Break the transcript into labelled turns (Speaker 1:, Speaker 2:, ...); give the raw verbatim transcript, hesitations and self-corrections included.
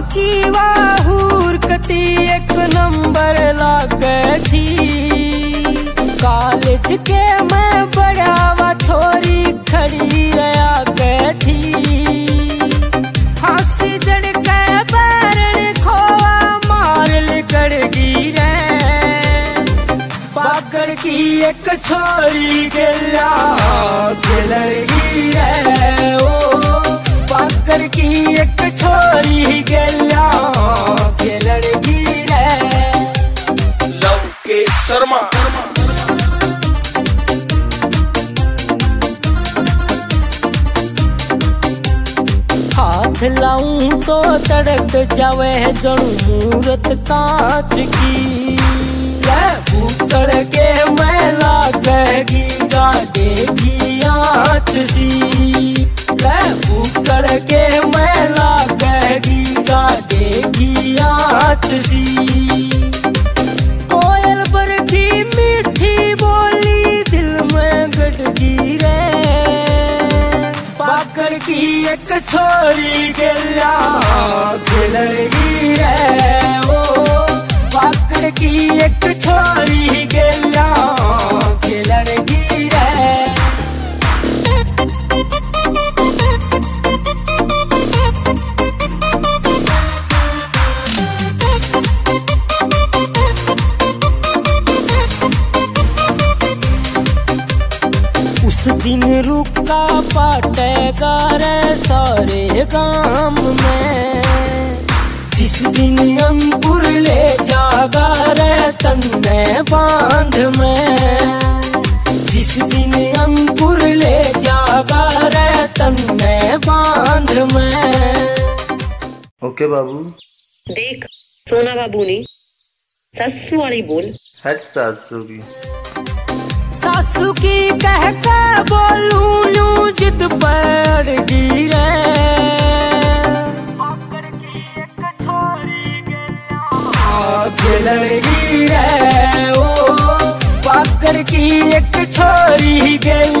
Speaker 1: बाकी वाहूर कती एक नंबर लागे थी। कॉलेज के मैं बढ़ावा छोरी खड़ी रहा थी। फांसी जड़ के बैरन खोआ मार लिकड़ गिरे। पाकर की एक छोरी गला लड़गी रे। ओ पाकर की एक छोरी गला लड़गी रे।
Speaker 2: लव के शर्मा
Speaker 1: हाथ लाऊं तो तड़क जावे जणू मूरत कांच की। भूतड़ के मैं लागेगी गाड़ेगी आँच सी। भूतड़ के मैं लागेगी गाड़ेगी आँच सी। कोयल बरकी मीठी बोली दिल में गड़गी रे। पाकर की एक छोरी गला लड़गी रे। ओ पाकर की एक छोरी गला लड़गी रे। उस दिन रुका पाटेगा रे सारे गाम में। जिस दिन अंकुर ले जागा रे तन्ने बांध में। जिस दिन अंकुर ले जागा रे तन्ने बांध में।
Speaker 3: ओके बाबू।
Speaker 4: देख सोना बाबू ने ससु वाली बोल।
Speaker 3: है सासू की
Speaker 1: सासू की कह के बोलू लू जिद पड़ गिरे। लड़गी रे। ओ पाकर की एक छोरी गला